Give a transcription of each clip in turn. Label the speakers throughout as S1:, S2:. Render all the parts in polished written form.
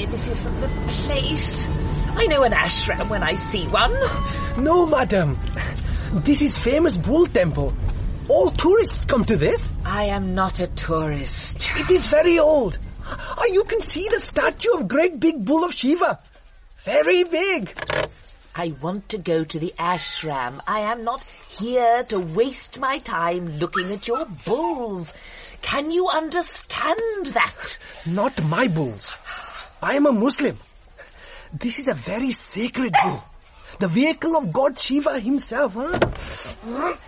S1: this isn't the place. I know an ashram when I see one.
S2: No, madam. This is famous bull temple. All tourists come to this.
S1: I am not a tourist.
S2: It is very old. You can see the statue of great big bull of Shiva. Very big.
S1: I want to go to the ashram. I am not here to waste my time looking at your bulls. Can you understand that?
S2: Not my bulls. I am a Muslim. This is a very sacred bull. The vehicle of God Shiva himself. Huh?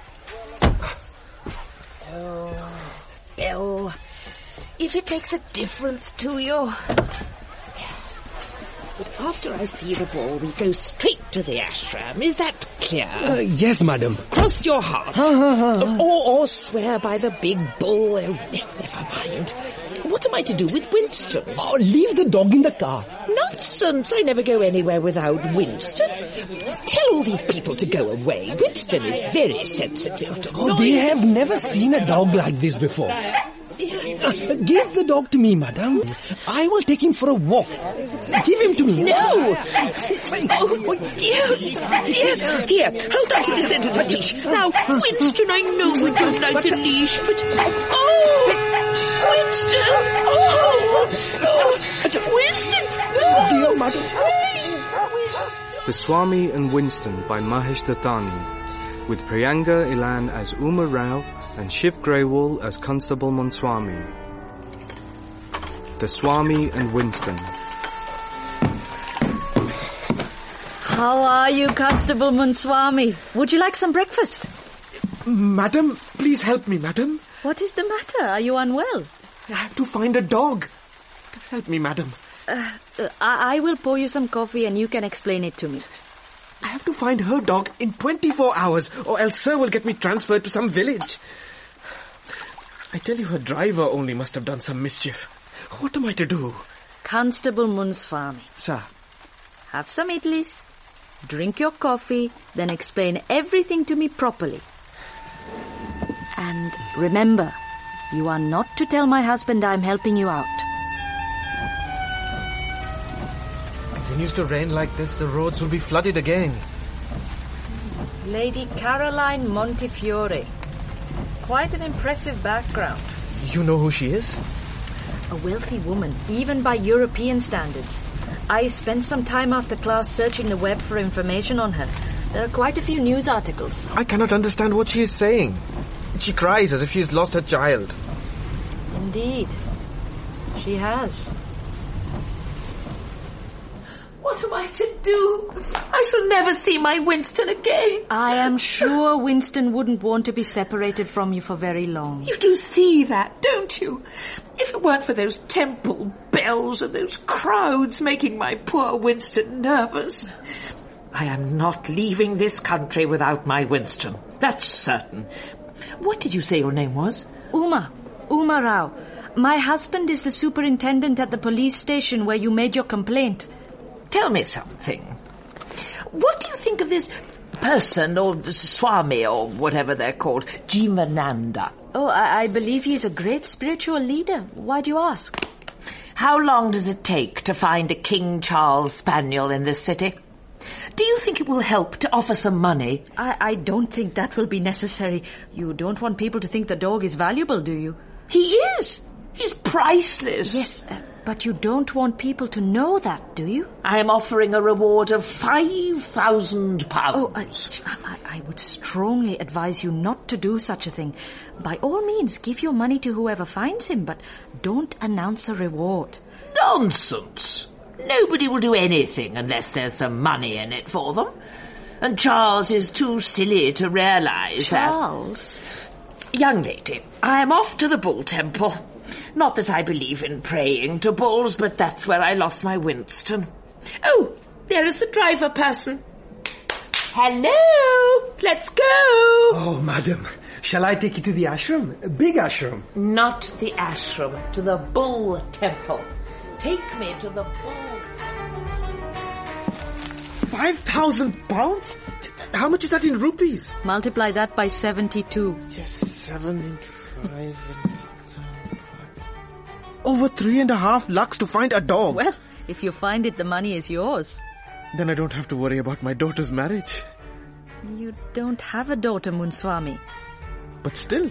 S1: Well, if it makes a difference to you. But after I see the bull, we go straight to the ashram. Is that clear?
S2: Yes, madam.
S1: Cross your heart. Or swear by the big bull. Oh, never mind. What am I to do with Winston?
S2: Leave the dog in the car.
S1: Nonsense. I never go anywhere without Winston. Tell all these people to go away. Winston is very sensitive to noise.
S2: They have never seen a dog like this before. Give the dog to me, madam. I will take him for a walk. Give him to me.
S1: No! Oh, dear. Here, hold on to this end of the leash. Now, Winston, I know you don't like the leash, but... Oh! Winston! Oh! Winston!
S2: Dear madam.
S3: The Swami and Winston by Mahesh Dattani, with Priyanka Ilan as Uma Rao and Shiv Grewal as Constable Munswami. The Swami and Winston.
S4: How are you, Constable Munswami? Would you like some breakfast?
S2: Madam, please help me, madam.
S4: What is the matter? Are you unwell?
S2: I have to find a dog. Help me, madam.
S4: I will pour you some coffee and you can explain it to me.
S2: I have to find her dog in 24 hours or else sir will get me transferred to some village. I tell you, her driver only must have done some mischief. What am I to do?
S4: Constable Munswami.
S2: Sir.
S4: Have some idlis, drink your coffee, then explain everything to me properly. And remember, you are not to tell my husband I'm helping you out.
S2: Continues to rain like this, the roads will be flooded again.
S4: Lady Caroline Montefiore. Quite an impressive background.
S2: You know who she is?
S4: A wealthy woman, even by European standards. I spent some time after class searching the web for information on her. There are quite a few news articles.
S2: I cannot understand what she is saying. She cries as if she has lost her child.
S4: Indeed. She has.
S1: What am I to do? I shall never see my Winston again.
S4: I am sure Winston wouldn't want to be separated from you for very long.
S1: You do see that, don't you? If it weren't for those temple bells and those crowds making my poor Winston nervous, I am not leaving this country without my Winston. That's certain. What did you say your name was?
S4: Uma Rao. My husband is the superintendent at the police station where you made your complaint.
S1: Tell me something. What do you think of this person, or Swami, or whatever they're called, Jivananda?
S4: Oh, I believe he's a great spiritual leader. Why do you ask?
S1: How long does it take to find a King Charles Spaniel in this city? Do you think it will help to offer some money?
S4: I don't think that will be necessary. You don't want people to think the dog is valuable, do you?
S1: He is. He's priceless.
S4: Yes, but you don't want people to know that, do you?
S1: I am offering a reward of £5,000.
S4: Oh, I would strongly advise you not to do such a thing. By all means, give your money to whoever finds him, but don't announce a reward.
S1: Nonsense. Nobody will do anything unless there's some money in it for them. And Charles is too silly to realise that.
S4: Charles?
S1: Young lady, I am off to the Bull Temple. Not that I believe in praying to bulls, but that's where I lost my Winston. Oh, there is the driver person. Hello, let's go.
S2: Oh, madam, shall I take you to the ashram? A big ashram?
S1: Not the ashram, to the Bull Temple. Take me to the Bull Temple.
S2: £5,000? How much is that in rupees?
S4: Multiply that by 72.
S2: Yes, 7 into 5... Over 3.5 lakhs to find a dog.
S4: Well, If you find it, the money is yours.
S2: Then I don't have to worry about my daughter's marriage.
S4: You don't have a daughter, Munswami.
S2: But still...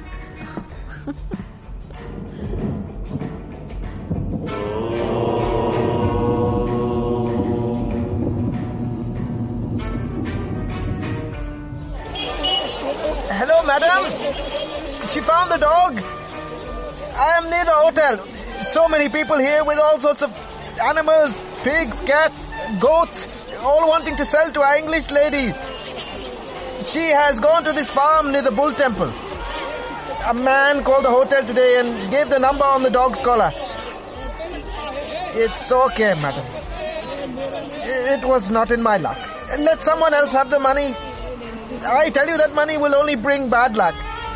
S5: Hello, madam. She found the dog. I am near the hotel. So many people here with all sorts of animals, pigs, cats, goats, all wanting to sell to our English lady. She has gone to this farm near the Bull Temple. A man called the hotel today and gave the number on the dog's collar. It's okay, madam. It was not in my luck. Let someone else have the money. I tell you that money will only bring bad luck.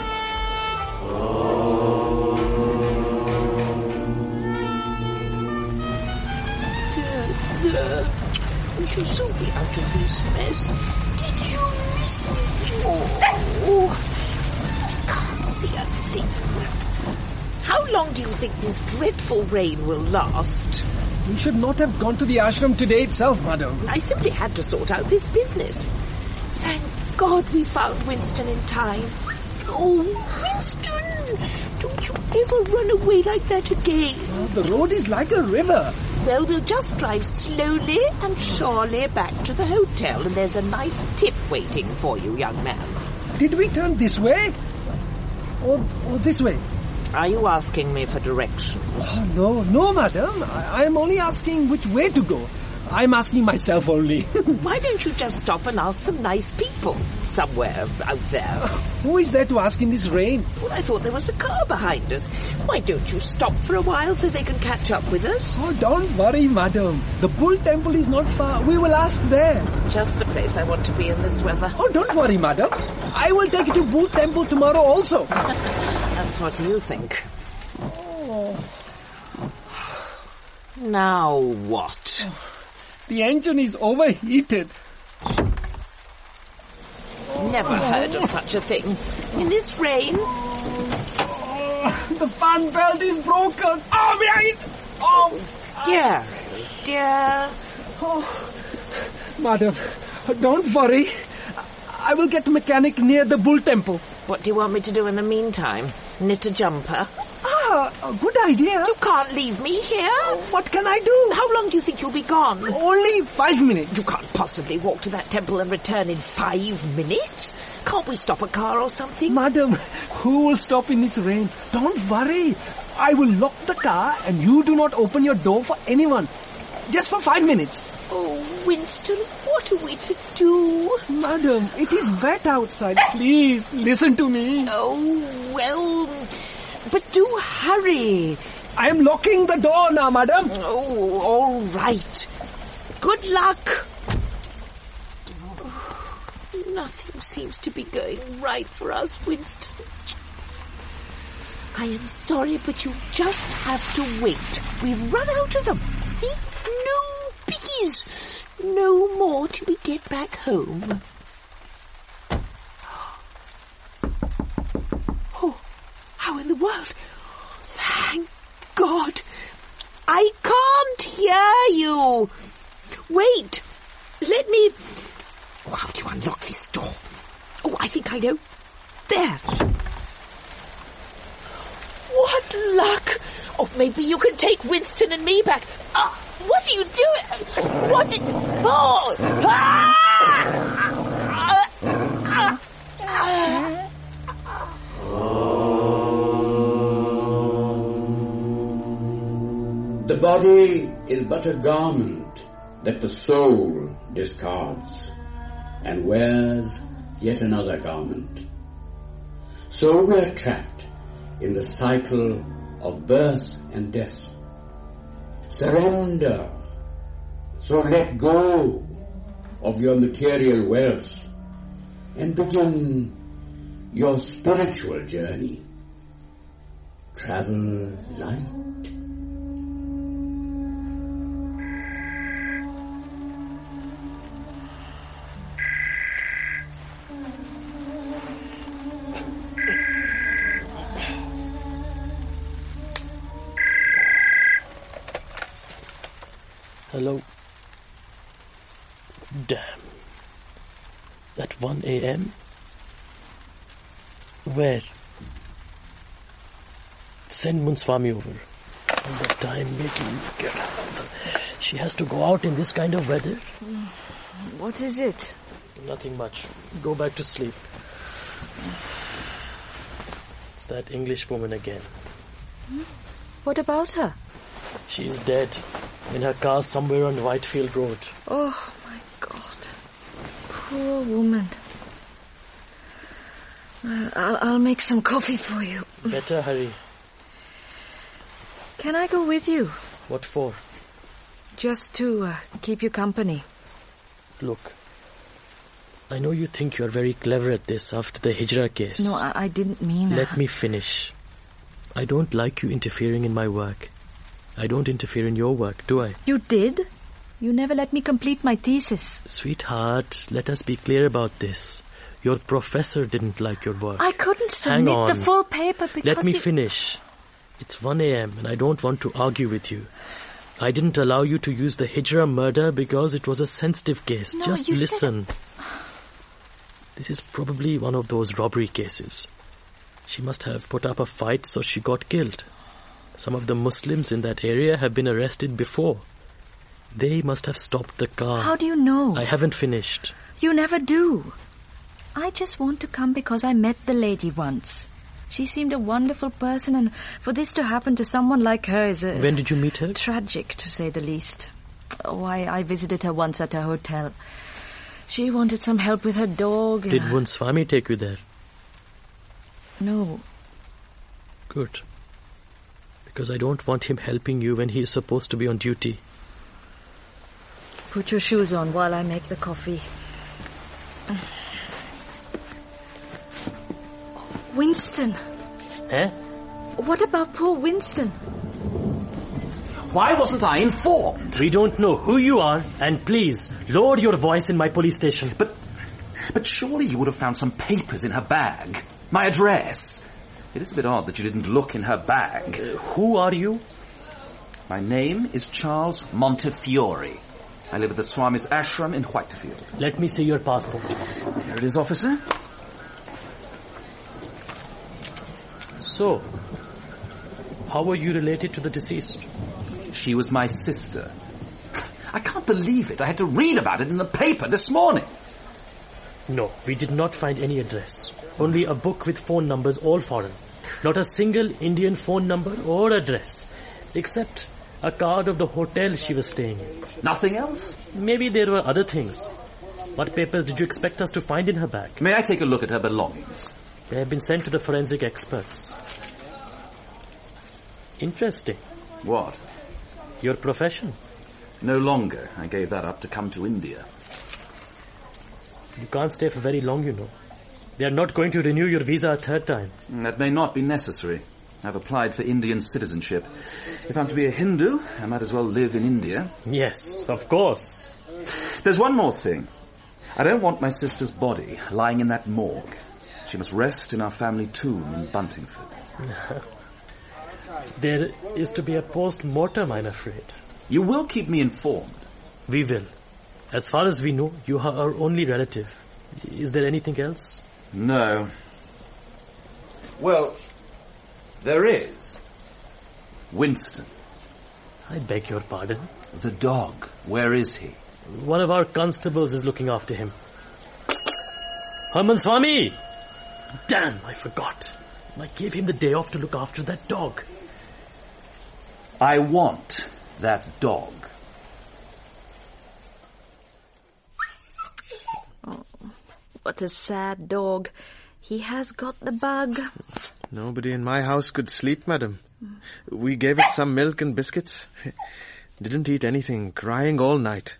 S1: We shall soon be out of this mess. Did you miss me? Oh, I can't see a thing. How long do you think this dreadful rain will last?
S6: We should not have gone to the ashram today itself, madam.
S1: I simply had to sort out this business. Thank God we found Winston in time. Oh, Winston! Don't you ever run away like that again.
S6: The road is like a river.
S1: Well, we'll just drive slowly and surely back to the hotel, and there's a nice tip waiting for you, young man.
S6: Did we turn this way? Or this way?
S1: Are you asking me for directions?
S6: Oh, no, madam. I am only asking which way to go. I'm asking myself only.
S1: Why don't you just stop and ask some nice people somewhere out there?
S6: Who is there to ask in this rain?
S1: Well, I thought there was a car behind us. Why don't you stop for a while so they can catch up with us?
S6: Oh, don't worry, madam. The Bull Temple is not far. We will ask there.
S1: Just the place I want to be in this weather.
S6: Oh, don't worry, madam. I will take you to Bull Temple tomorrow also.
S1: That's what you think.
S6: Oh.
S1: Now what?
S6: The engine is overheated.
S1: Never heard of such a thing. In this rain?
S6: The fan belt is broken. Oh, right. Oh,
S1: Dear.
S6: Oh, madam, don't worry. I will get a mechanic near the Bull Temple.
S1: What do you want me to do in the meantime? Knit a jumper?
S6: A good idea.
S1: You can't leave me here.
S6: What can I do?
S1: How long do you think you'll be gone?
S6: Only 5 minutes.
S1: You can't possibly walk to that temple and return in 5 minutes. Can't we stop a car or something?
S6: Madam, who will stop in this rain? Don't worry. I will lock the car and you do not open your door for anyone. Just for 5 minutes.
S1: Oh, Winston, what are we to do?
S6: Madam, it is wet outside. Please, listen to me.
S1: Oh, well, but do hurry.
S6: I am locking the door now, madam.
S1: Oh, all right. Good luck. Nothing seems to be going right for us, Winston. I am sorry, but you just have to wait. We've run out of them. See? No biggies. No more till we get back home. Oh, how in the world? Thank God. I can't hear you. Wait. Let me... Oh, how do you unlock this door? Oh, I think I know. There. What luck! Oh, maybe you can take Winston and me back. What are you doing? What is... Oh!
S7: The body is but a garment that the soul discards and wears yet another garment. So we are trapped in the cycle of birth and death. Surrender. So let go of your material wealth and begin your spiritual journey. Travel light.
S8: Hello. Damn. At 1 a.m.? Where? Send Munswami over. All the time making get up. She has to go out in this kind of weather.
S4: What is it?
S8: Nothing much. Go back to sleep. It's that English woman again.
S4: What about her?
S8: She is dead. In her car somewhere on Whitefield Road.
S4: Oh, my God. Poor woman. I'll make some coffee for you.
S8: Better hurry.
S4: Can I go with you?
S8: What for?
S4: Just to keep you company.
S8: Look, I know you think you're very clever at this after the Hijra case.
S4: No, I didn't mean that.
S8: Let me finish. I don't like you interfering in my work. I don't interfere in your work, do I?
S4: You did? You never let me complete my thesis.
S8: Sweetheart, let us be clear about this. Your professor didn't like your work.
S4: I couldn't submit the full paper because
S8: Let me finish. It's 1 a.m. and I don't want to argue with you. I didn't allow you to use the Hijra murder because it was a sensitive case.
S4: No,
S8: Just listen. This is probably one of those robbery cases. She must have put up a fight, so she got killed. Some of the Muslims in that area have been arrested before. They must have stopped the car.
S4: How do you know?
S8: I haven't finished.
S4: You never do. I just want to come because I met the lady once. She seemed a wonderful person, and for this to happen to someone like her is
S8: When did you meet her?
S4: Tragic, to say the least. Oh, I visited her once at her hotel. She wanted some help with her dog.
S8: Did Munswami take you there?
S4: No.
S8: Good. Because I don't want him helping you when he is supposed to be on duty.
S4: Put your shoes on while I make the coffee. Winston.
S8: Eh?
S4: What about poor Winston?
S9: Why wasn't I informed?
S8: We don't know who you are, and please, lower your voice in my police station.
S9: But surely you would have found some papers in her bag. My address. It is a bit odd that you didn't look in her bag.
S8: Who are you?
S9: My name is Charles Montefiore. I live at the Swami's ashram in Whitefield.
S8: Let me see your passport.
S9: Here it is, officer.
S8: So, how were you related to the deceased?
S9: She was my sister. I can't believe it. I had to read about it in the paper this morning.
S8: No, we did not find any address. Only a book with phone numbers, all foreign. Not a single Indian phone number or address. Except a card of the hotel she was staying in.
S9: Nothing else?
S8: Maybe there were other things. What papers did you expect us to find in her bag?
S9: May I take a look at her belongings?
S8: They have been sent to the forensic experts. Interesting.
S9: What?
S8: Your profession.
S9: No longer. I gave that up to come to India.
S8: You can't stay for very long, you know. They are not going to renew your visa a third time.
S9: That may not be necessary. I've applied for Indian citizenship. If I'm to be a Hindu, I might as well live in India.
S8: Yes, of course.
S9: There's one more thing. I don't want my sister's body lying in that morgue. She must rest in our family tomb in Buntingford.
S8: There is to be a post-mortem, I'm afraid.
S9: You will keep me informed.
S8: We will. As far as we know, you are our only relative. Is there anything else?
S9: No. Well, there is. Winston.
S8: I beg your pardon?
S9: The dog. Where is he?
S8: One of our constables is looking after him. Munswami! Damn, I forgot. I gave him the day off to look after that dog.
S9: I want that dog.
S4: Oh, what a sad dog. He has got the bug.
S2: Nobody in my house could sleep, madam. We gave it some milk and biscuits. Didn't eat anything, crying all night.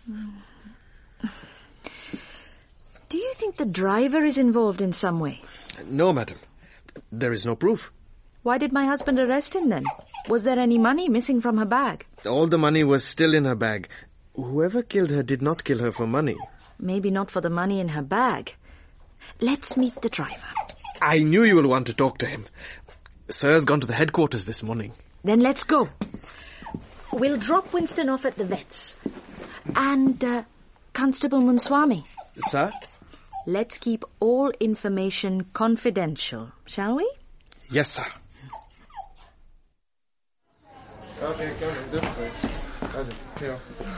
S4: Do you think the driver is involved in some way?
S2: No, madam. There is no proof.
S4: Why did my husband arrest him then? Was there any money missing from her bag?
S2: All the money was still in her bag. Whoever killed her did not kill her for money.
S4: Maybe not for the money in her bag. Let's meet the driver.
S2: I knew you would want to talk to him. Sir's gone to the headquarters this morning.
S4: Then let's go. We'll drop Winston off at the vet's. And, Constable Munswami,
S2: Sir?
S4: let's keep all information confidential, shall we?
S2: Yes, sir. Okay, come on, this way. Here.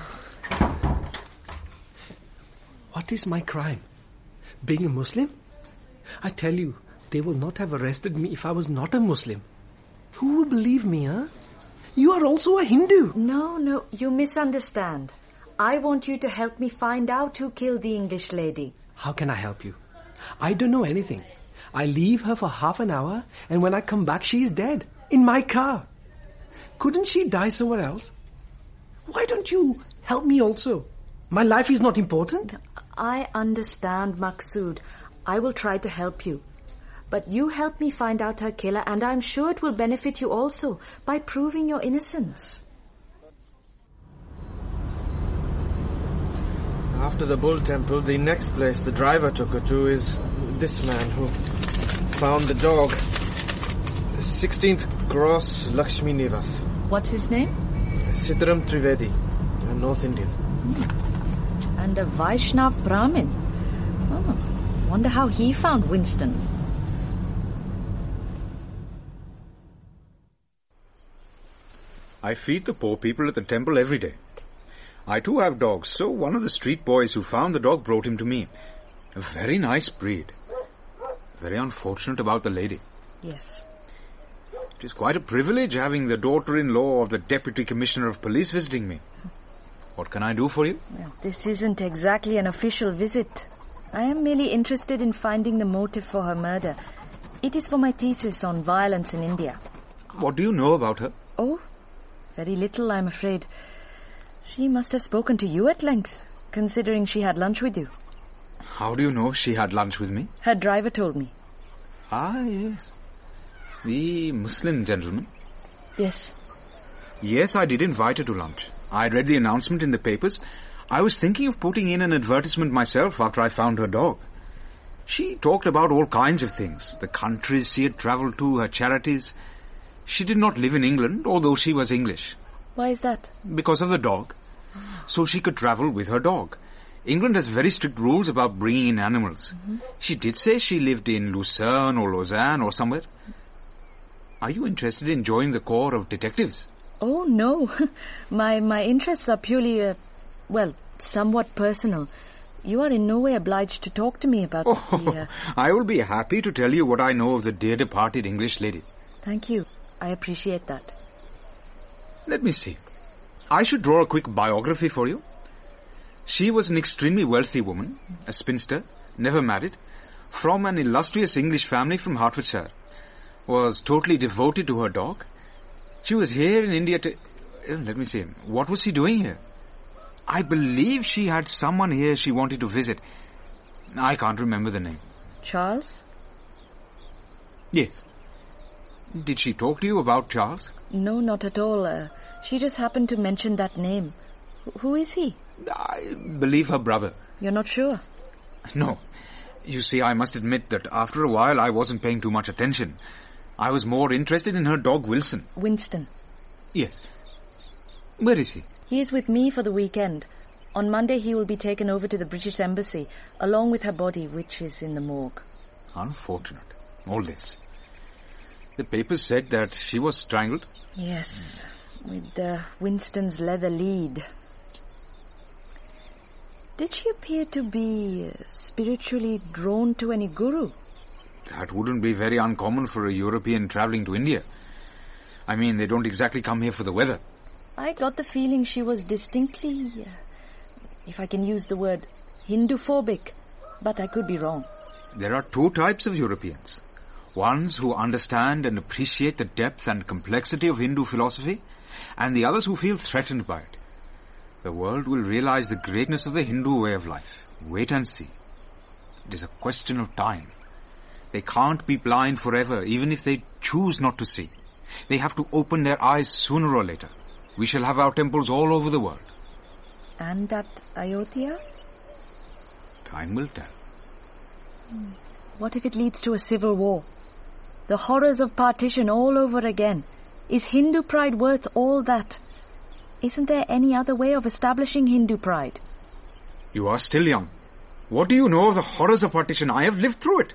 S6: What is my crime? Being a Muslim? I tell you, they will not have arrested me if I was not a Muslim. Who will believe me, huh? You are also a Hindu.
S4: No, you misunderstand. I want you to help me find out who killed the English lady.
S6: How can I help you? I don't know anything. I leave her for half an hour, and when I come back, she is dead. In my car. Couldn't she die somewhere else? Why don't you help me also? My life is not important.
S4: I understand, Maqsood. I will try to help you. But you help me find out her killer, and I'm sure it will benefit you also by proving your innocence.
S2: After the Bull Temple, the next place the driver took her to is this man who found the dog. 16th Cross, Lakshmi Nivas.
S4: What's his name?
S2: Sitaram Trivedi, a North Indian.
S4: And a Vaishnav Brahmin. Oh, wonder how he found Winston.
S10: I feed the poor people at the temple every day. I too have dogs, so one of the street boys who found the dog brought him to me. A very nice breed. Very unfortunate about the lady.
S4: Yes.
S10: It is quite a privilege having the daughter-in-law of the Deputy Commissioner of Police visiting me. What can I do for you?
S4: Well, this isn't exactly an official visit. I am merely interested in finding the motive for her murder. It is for my thesis on violence in India.
S10: What do you know about her?
S4: Oh, very little, I'm afraid. She must have spoken to you at length, considering she had lunch with you.
S10: How do you know she had lunch with me?
S4: Her driver told me.
S10: Ah, yes. The Muslim gentleman?
S4: Yes.
S10: Yes, I did invite her to lunch. I read the announcement in the papers. I was thinking of putting in an advertisement myself after I found her dog. She talked about all kinds of things. The countries she had travelled to, her charities. She did not live in England, although she was English.
S4: Why is that?
S10: Because of the dog. So she could travel with her dog. England has very strict rules about bringing in animals. Mm-hmm. She did say she lived in Lucerne or Lausanne or somewhere. Are you interested in joining the corps of detectives?
S4: Oh, no. My interests are purely, somewhat personal. You are in no way obliged to talk to me about
S10: I will be happy to tell you what I know of the dear departed English lady.
S4: Thank you. I appreciate that.
S10: Let me see. I should draw a quick biography for you. She was an extremely wealthy woman, a spinster, never married, from an illustrious English family from Hertfordshire. Was totally devoted to her dog. She was here in India to... Let me see. What was she doing here? I believe she had someone here she wanted to visit. I can't remember the name.
S4: Charles?
S10: Yes. Did she talk to you about Charles?
S4: No, not at all. She just happened to mention that name. Who is he?
S10: I believe her brother.
S4: You're not sure?
S10: No. You see, I must admit that after a while I wasn't paying too much attention. I was more interested in her dog Wilson.
S4: Winston.
S10: Yes. Where is he?
S4: He is with me for the weekend. On Monday he will be taken over to the British Embassy, along with her body, which is in the morgue.
S10: Unfortunate. All this. The papers said that she was strangled.
S4: Yes, with Winston's leather lead. Did she appear to be spiritually drawn to any guru?
S10: That wouldn't be very uncommon for a European travelling to India. I mean, they don't exactly come here for the weather.
S4: I got the feeling she was distinctly, if I can use the word, Hindu-phobic, but I could be wrong.
S10: There are two types of Europeans. Ones who understand and appreciate the depth and complexity of Hindu philosophy, and the others who feel threatened by it. The world will realize the greatness of the Hindu way of life. Wait and see. It is a question of time. They can't be blind forever, even if they choose not to see. They have to open their eyes sooner or later. We shall have our temples all over the world.
S4: And at Ayodhya?
S10: Time will tell.
S4: What if it leads to a civil war? The horrors of partition all over again. Is Hindu pride worth all that? Isn't there any other way of establishing Hindu pride?
S10: You are still young. What do you know of the horrors of partition? I have lived through it.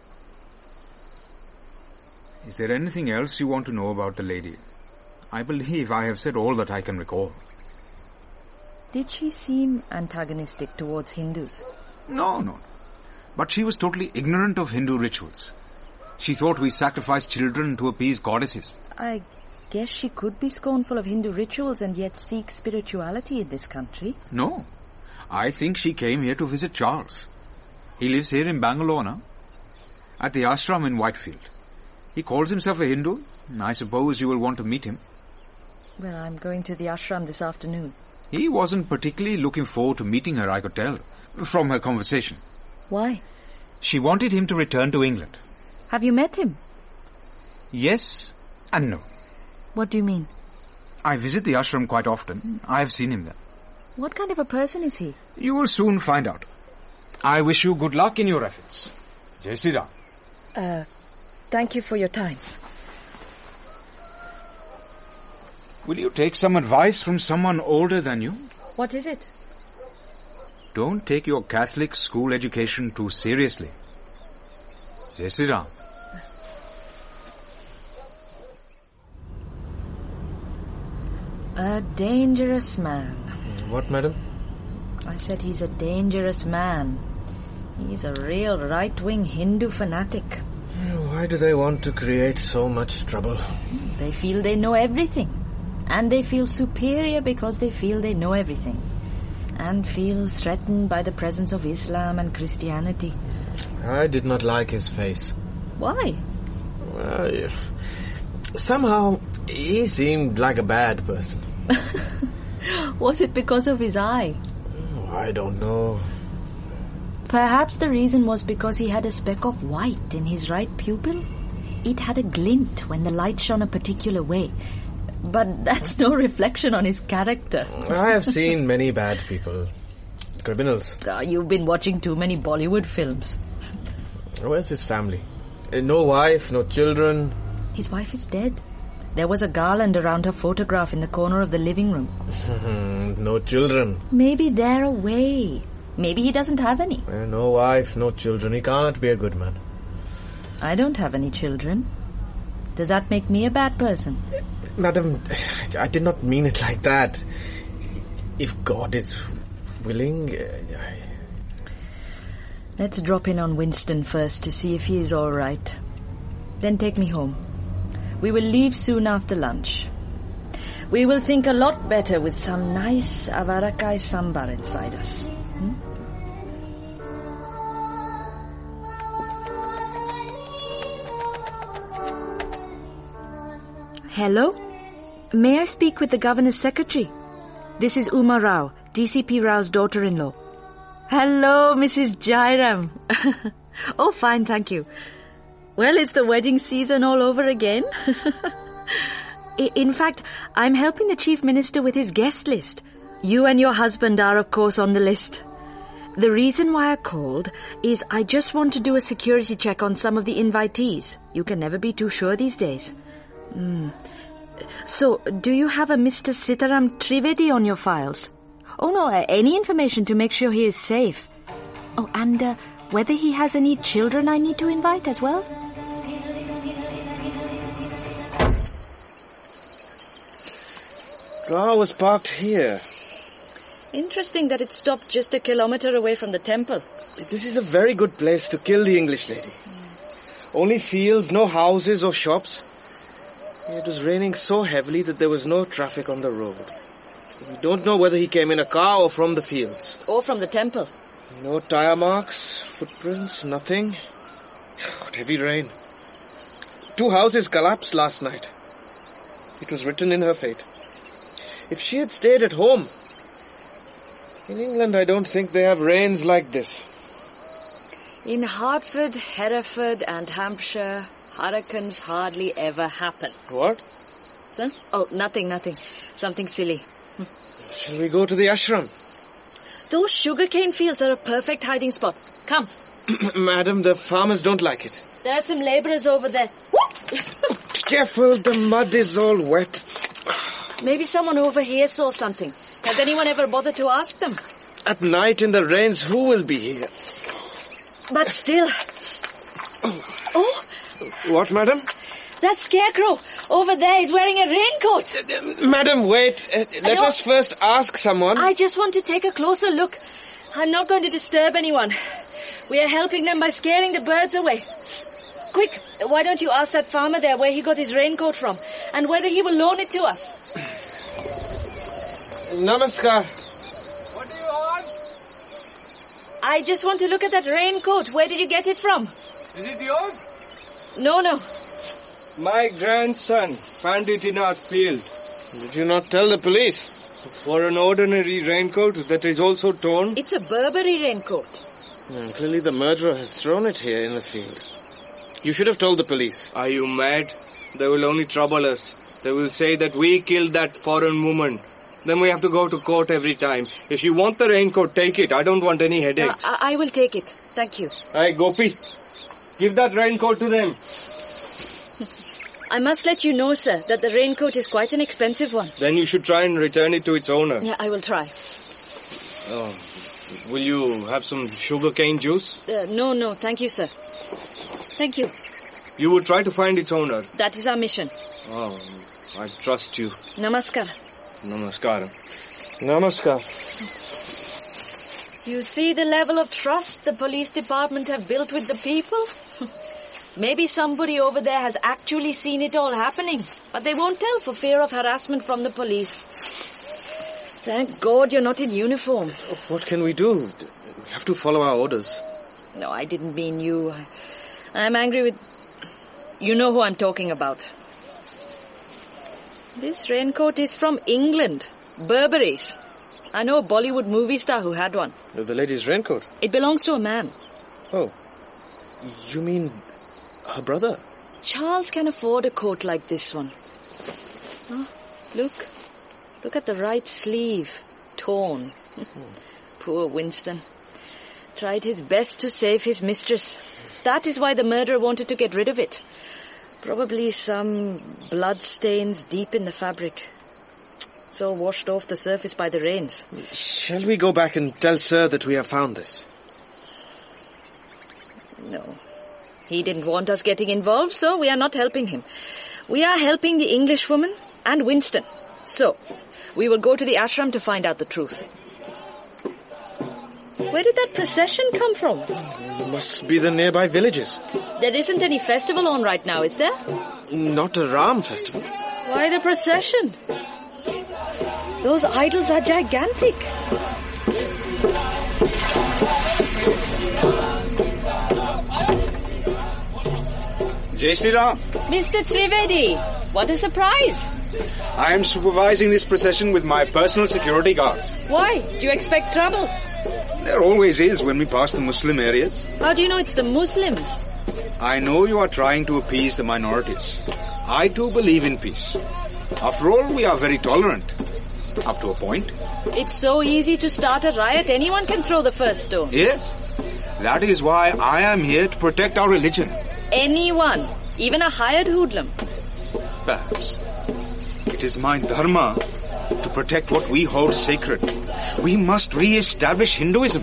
S10: Is there anything else you want to know about the lady? I believe I have said all that I can recall.
S4: Did she seem antagonistic towards Hindus?
S10: No. But she was totally ignorant of Hindu rituals. She thought we sacrificed children to appease goddesses.
S4: I guess she could be scornful of Hindu rituals and yet seek spirituality in this country.
S10: No. I think she came here to visit Charles. He lives here in Bangalore now, at the ashram in Whitefield. He calls himself a Hindu. I suppose you will want to meet him.
S4: Well, I'm going to the ashram this afternoon.
S10: He wasn't particularly looking forward to meeting her, I could tell, from her conversation.
S4: Why?
S10: She wanted him to return to England.
S4: Have you met him?
S10: Yes and no.
S4: What do you mean?
S10: I visit the ashram quite often. I have seen him there.
S4: What kind of a person is he?
S10: You will soon find out. I wish you good luck in your efforts. Jai Sri Ram.
S4: Thank you for your time.
S10: Will you take some advice from someone older than you?
S4: What is it?
S10: Don't take your Catholic school education too seriously. Jai Sri Ram.
S4: A dangerous man.
S2: What, madam?
S4: I said he's a dangerous man. He's a real right-wing Hindu fanatic.
S2: Why do they want to create so much trouble?
S4: They feel they know everything. And they feel superior because they feel they know everything. And feel threatened by the presence of Islam and Christianity.
S2: I did not like his face.
S4: Why?
S2: Well, somehow he seemed like a bad person.
S4: Was it because of his eye?
S2: I don't know.
S4: Perhaps the reason was because he had a speck of white in his right pupil. It had a glint when the light shone a particular way. But that's no reflection on his character.
S2: I have seen many bad people. Criminals.
S4: You've been watching too many Bollywood films.
S2: Where's his family? No wife, no children.
S4: His wife is dead. There was a garland around her photograph in the corner of the living room.
S2: No children.
S4: Maybe they're away. Maybe he doesn't have any.
S2: No wife, no children. He can't be a good man.
S4: I don't have any children. Does that make me a bad person?
S2: Madam, I did not mean it like that. If God is willing...
S4: Let's drop in on Winston first to see if he is all right. Then take me home. We will leave soon after lunch. We will think a lot better with some nice avarakai sambar inside us. Hello? May I speak with the Governor's Secretary? This is Uma Rao, DCP Rao's daughter-in-law. Hello, Mrs. Jairam. Oh, fine, thank you. Well, it's the wedding season all over again. In fact, I'm helping the Chief Minister with his guest list. You and your husband are, of course, on the list. The reason why I called is I just want to do a security check on some of the invitees. You can never be too sure these days. So, do you have a Mr. Sitaram Trivedi on your files? Oh no, any information to make sure he is safe. Oh, and whether he has any children I need to invite as well?
S2: Car was parked here.
S4: Interesting that it stopped just a kilometer away from the temple.
S2: This is a very good place to kill the English lady. Only fields, no houses or shops. It was raining so heavily that there was no traffic on the road. We don't know whether he came in a car or from the fields.
S4: Or from the temple.
S2: No tire marks, footprints, nothing. What heavy rain. 2 houses collapsed last night. It was written in her fate. If she had stayed at home... In England, I don't think they have rains like this.
S4: In Hertford, Hereford and Hampshire, hurricanes hardly ever happen.
S2: What?
S4: Sir? Oh, nothing. Something silly.
S2: Shall we go to the ashram?
S4: Those sugarcane fields are a perfect hiding spot. Come.
S2: Madam, the farmers don't like it.
S4: There are some labourers over there.
S2: Careful, the mud is all wet.
S4: Maybe someone over here saw something. Has anyone ever bothered to ask them?
S2: At night in the rains, who will be here?
S4: But still... Oh!
S2: What, madam?
S4: That scarecrow over there is wearing a raincoat.
S2: Madam, wait. Let us first ask someone.
S4: I just want to take a closer look. I'm not going to disturb anyone. We are helping them by scaring the birds away. Quick, why don't you ask that farmer there where he got his raincoat from and whether he will loan it to us?
S2: Namaskar.
S6: What do you want?
S4: I just want to look at that raincoat. Where did you get it from?
S6: Is it yours?
S4: No.
S6: My grandson found it in our field.
S2: Did you not tell the police?
S6: For an ordinary raincoat that is also torn?
S4: It's a Burberry raincoat.
S2: Clearly the murderer has thrown it here in the field. You should have told the police.
S6: Are you mad? They will only trouble us. They will say that we killed that foreign woman. Then we have to go to court every time. If you want the raincoat, take it. I don't want any headaches.
S4: I will take it. Thank you.
S6: Hey, Gopi. Give that raincoat to them.
S4: I must let you know, sir, that the raincoat is quite an expensive one.
S6: Then you should try and return it to its owner.
S4: Yeah, I will try.
S6: Oh, will you have some sugarcane juice?
S4: No, thank you, sir. Thank you.
S6: You will try to find its owner.
S4: That is our mission.
S6: Oh, I trust you.
S4: Namaskar.
S6: Namaskar.
S2: Namaskar.
S4: You see the level of trust the police department have built with the people? Maybe somebody over there has actually seen it all happening, but they won't tell for fear of harassment from the police. Thank God you're not in uniform.
S2: What can we do? We have to follow our orders.
S4: No, I didn't mean you. I'm angry with... You know who I'm talking about. This raincoat is from England. Burberry's. I know a Bollywood movie star who had one.
S2: The lady's raincoat?
S4: It belongs to a man.
S2: Oh. You mean her brother?
S4: Charles can afford a coat like this one. Oh, look. Look at the right sleeve. Torn. Poor Winston. Tried his best to save his mistress. That is why the murderer wanted to get rid of it. Probably some blood stains deep in the fabric. So washed off the surface by the rains.
S2: Shall we go back and tell Sir that we have found this?
S4: No. He didn't want us getting involved, so we are not helping him. We are helping the Englishwoman and Winston. So, we will go to the ashram to find out the truth. Where did that procession come from?
S2: It must be the nearby villages.
S4: There isn't any festival on right now, is there?
S2: Not a Ram festival.
S4: Why the procession? Those idols are gigantic.
S10: Jai Shri Ram.
S4: Mr. Trivedi, what a surprise.
S10: I am supervising this procession with my personal security guards.
S4: Why? Do you expect trouble?
S10: There always is when we pass the Muslim areas.
S4: How do you know it's the Muslims?
S10: I know you are trying to appease the minorities. I too believe in peace. After all, we are very tolerant. Up to a point.
S4: It's so easy to start a riot. Anyone can throw the first stone.
S10: Yes. That is why I am here to protect our religion.
S4: Anyone. Even a hired hoodlum.
S10: Perhaps. It is my dharma to protect what we hold sacred. We must re-establish Hinduism.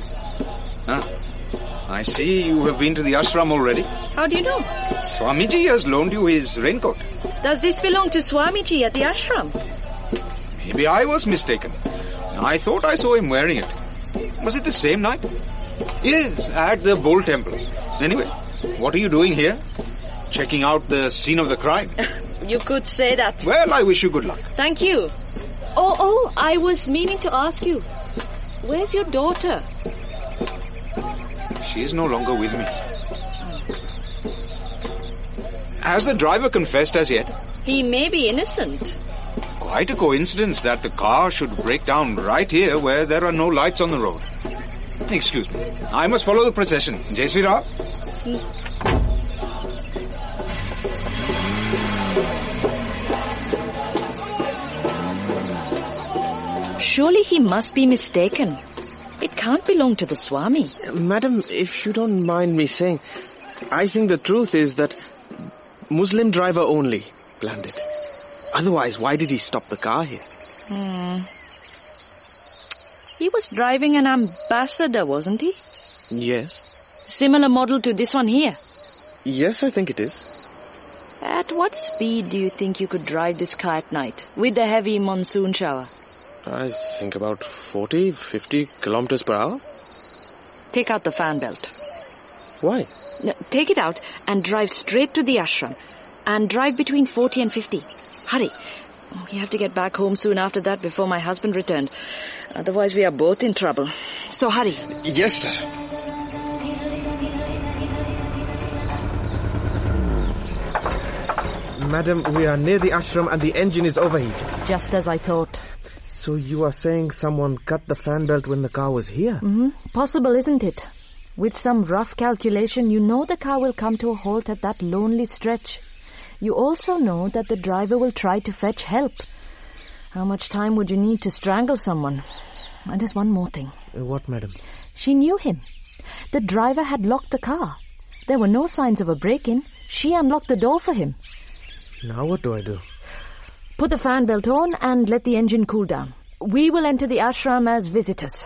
S10: I see you have been to the ashram already.
S4: How do you know?
S10: Swamiji has loaned you his raincoat.
S4: Does this belong to Swamiji at the ashram?
S10: Maybe I was mistaken. I thought I saw him wearing it. Was it the same night? Yes, at the Bull Temple. Anyway, what are you doing here? Checking out the scene of the crime.
S4: You could say that.
S10: Well, I wish you good luck.
S4: Thank you. Oh, I was meaning to ask you. Where's your daughter?
S10: She is no longer with me. Has the driver confessed as yet?
S4: He may be innocent.
S10: Quite a coincidence that the car should break down right here where there are no lights on the road. Excuse me. I must follow the procession. Jai Shri Ram.
S4: Surely he must be mistaken. It can't belong to the Swami.
S2: Madam, if you don't mind me saying, I think the truth is that Muslim driver only planned it. Otherwise, why did he stop the car here?
S4: He was driving an Ambassador, wasn't he?
S2: Yes.
S4: Similar model to this one here.
S2: Yes, I think it is.
S4: At what speed do you think you could drive this car at night, with the heavy monsoon shower?
S2: I think about 40, 50 kilometers per hour.
S4: Take out the fan belt.
S2: Why?
S4: No, take it out and drive straight to the ashram. And drive between 40 and 50. Hurry. We have to get back home soon after that before my husband returned. Otherwise we are both in trouble. So hurry.
S2: Yes, sir. Madam, we are near the ashram and the engine is overheated.
S4: Just as I thought.
S2: So you are saying someone cut the fan belt when the car was here?
S4: Possible, isn't it? With some rough calculation, you know the car will come to a halt at that lonely stretch. You also know that the driver will try to fetch help. How much time would you need to strangle someone? And there's one more thing.
S2: What, madam?
S4: She knew him. The driver had locked the car. There were no signs of a break-in. She unlocked the door for him.
S2: Now what do I do?
S4: Put the fan belt on and let the engine cool down. We will enter the ashram as visitors.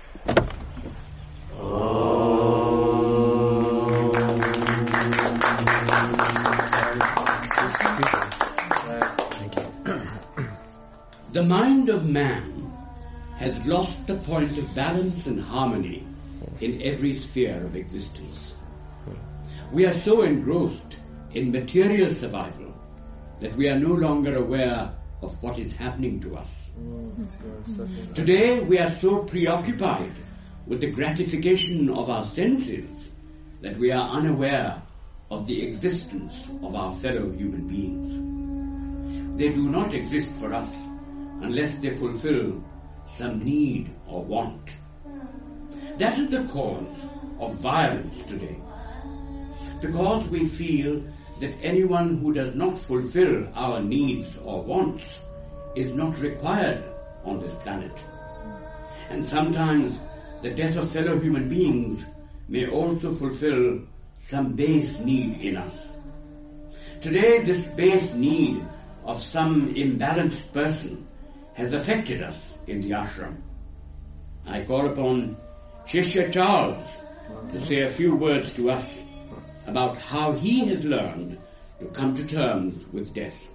S7: The mind of man has lost the point of balance and harmony in every sphere of existence. We are so engrossed in material survival that we are no longer aware of what is happening to us. Today we are so preoccupied with the gratification of our senses that we are unaware of the existence of our fellow human beings. They do not exist for us unless they fulfill some need or want. That is the cause of violence today. Because we feel that anyone who does not fulfill our needs or wants is not required on this planet. And sometimes the death of fellow human beings may also fulfill some base need in us. Today, this base need of some imbalanced person has affected us in the ashram. I call upon Shishya Charles to say a few words to us about how he has learned to come to terms with death.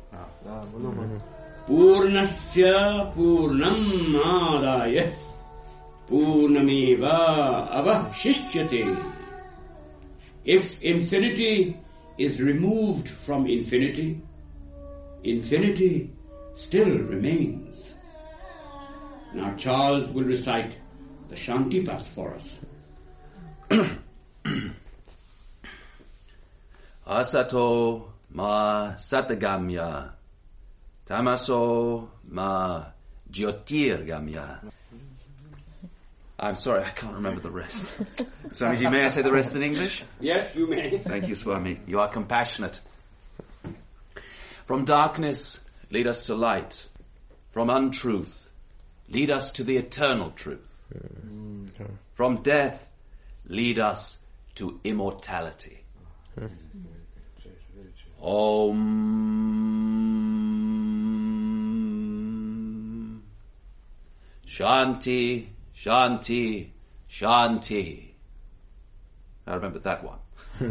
S7: Purnasya purnam adaya purnameva avashishyate. If infinity is removed from infinity, infinity still remains. Now Charles will recite the Shantipath for us.
S9: Asato ma satagamya, tamaso ma jyotirgamya. I'm sorry, I can't remember the rest. Swamiji, may I say the rest in English?
S7: Yes, you may.
S9: Thank you, Swami. You are compassionate. From darkness, lead us to light. From untruth, lead us to the eternal truth. From death, lead us to immortality. Om Shanti, Shanti, Shanti. I remembered that one.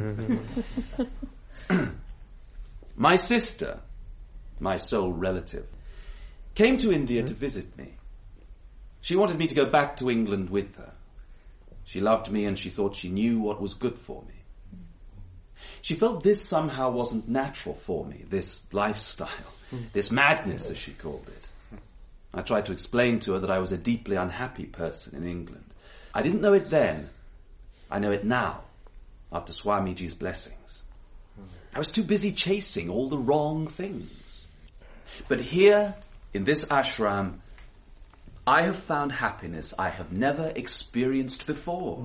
S9: My sister, my sole relative, came to India to visit me. She wanted me to go back to England with her. She loved me and she thought she knew what was good for me. She felt this somehow wasn't natural for me, this lifestyle, this madness as she called it. I tried to explain to her that I was a deeply unhappy person in England. I didn't know it then. I know it now, after Swamiji's blessings. I was too busy chasing all the wrong things. But here, in this ashram, I have found happiness I have never experienced before.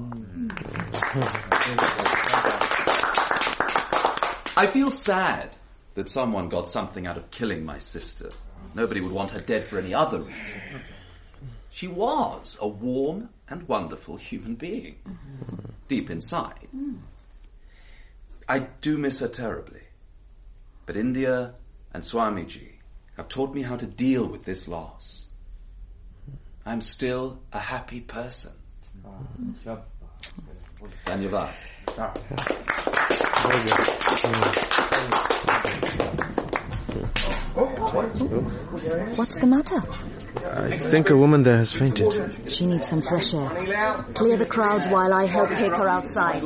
S9: I feel sad that someone got something out of killing my sister. Nobody would want her dead for any other reason. She was a warm and wonderful human being, deep inside. I do miss her terribly. But India and Swamiji have taught me how to deal with this loss. I'm still a happy person. Dhanyavad.
S11: What's the matter?
S2: I think a woman there has fainted.
S11: She needs some fresh air. Clear the crowds while I help take her outside.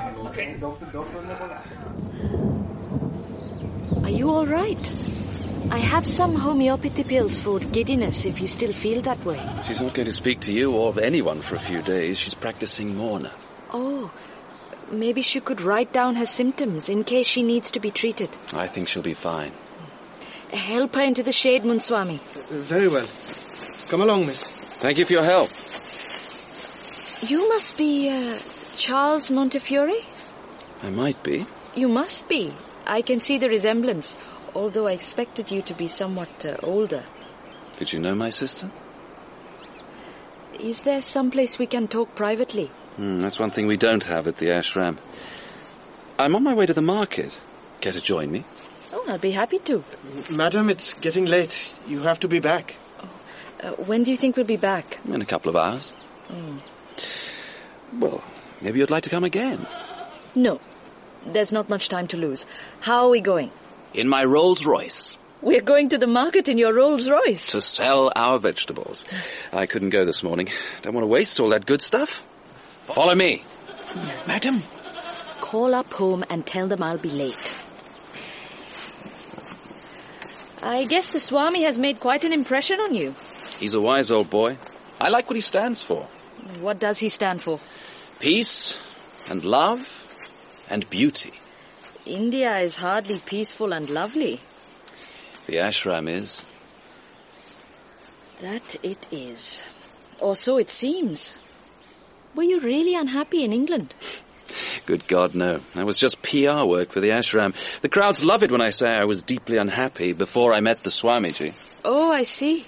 S4: Are you all right? I have some homeopathy pills for giddiness if you still feel that way.
S12: She's not going to speak to you or anyone for a few days. She's practicing Morna.
S4: Oh, maybe she could write down her symptoms in case she needs to be treated.
S12: I think she'll be fine.
S4: Help her into the shade, Munswami.
S2: Very well. Come along, miss.
S12: Thank you for your help.
S4: You must be, Charles Montefiore?
S12: I might be.
S4: You must be. I can see the resemblance, although I expected you to be somewhat older.
S12: Did you know my sister?
S4: Is there someplace we can talk privately?
S12: That's one thing we don't have at the ashram. I'm on my way to the market. Care to join me?
S4: Oh, I'll be happy to.
S2: Madam, it's getting late. You have to be back.
S4: When do you think we'll be back?
S12: In a couple of hours. Well, maybe you'd like to come again.
S4: No. There's not much time to lose. How are we going?
S12: In my Rolls-Royce.
S4: We're going to the market in your Rolls-Royce?
S12: To sell our vegetables. I couldn't go this morning. Don't want to waste all that good stuff. Follow me.
S2: Madam.
S4: Call up home and tell them I'll be late. I guess the Swami has made quite an impression on you.
S12: He's a wise old boy. I like what he stands for.
S4: What does he stand for?
S12: Peace and love and beauty.
S4: India is hardly peaceful and lovely.
S12: The ashram is.
S4: That it is. Or so it seems. Were you really unhappy in England?
S12: Good God, no. That was just PR work for the ashram. The crowds love it when I say I was deeply unhappy before I met the Swamiji.
S4: Oh, I see.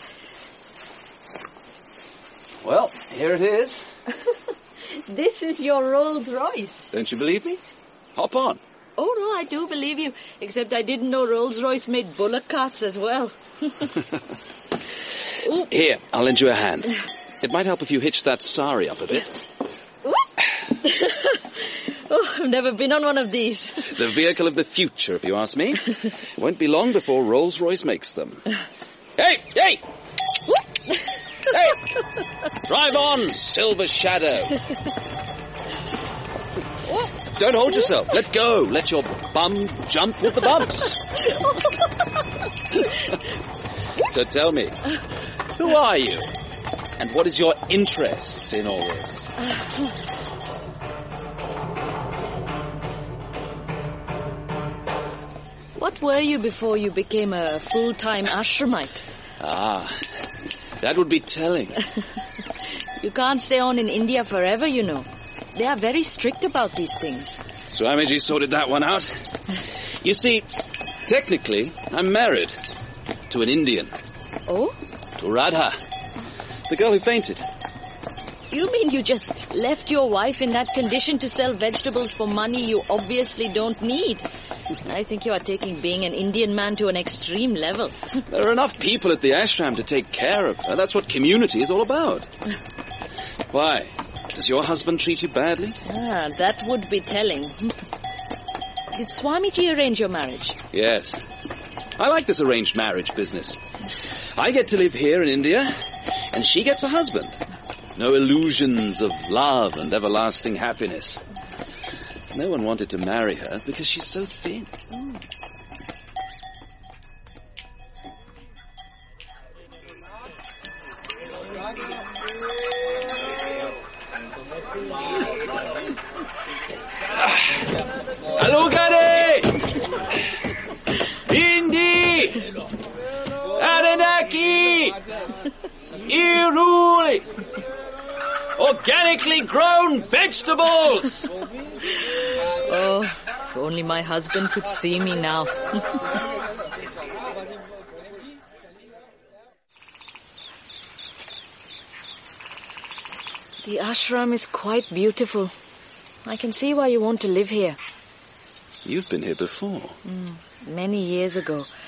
S12: Well, here it is.
S4: This is your Rolls-Royce.
S12: Don't you believe me? Hop on.
S4: Oh, no, I do believe you. Except I didn't know Rolls-Royce made bullock carts as well.
S12: Here, I'll lend you a hand. It might help if you hitch that sari up a bit.
S4: Oh, I've never been on one of these.
S12: The vehicle of the future, if you ask me. It won't be long before Rolls-Royce makes them. Hey! Hey! Hey! Drive on, Silver Shadow. Don't hold yourself. Let go. Let your bum jump with the bumps. So tell me, who are you? And what is your interest in all this?
S4: What were you before you became a full-time ashramite?
S12: That would be telling.
S4: You can't stay on in India forever, you know. They are very strict about these things.
S12: Swamiji sorted that one out. You see, technically, I'm married to an Indian.
S4: Oh?
S12: To Radha, the girl who fainted.
S4: You mean you just left your wife in that condition to sell vegetables for money you obviously don't need? I think you are taking being an Indian man to an extreme level.
S12: There are enough people at the ashram to take care of her. That's what community is all about. Why? Does your husband treat you badly?
S4: That would be telling. Did Swamiji arrange your marriage?
S12: Yes. I like this arranged marriage business. I get to live here in India, and she gets a husband. No illusions of love and everlasting happiness. No one wanted to marry her because she's so thin. Alugare! Hindi! Aranaki! Iruli! Organically grown vegetables!
S4: Oh, if only my husband could see me now. The ashram is quite beautiful. I can see why you want to live here.
S12: You've been here before.
S4: Many years ago.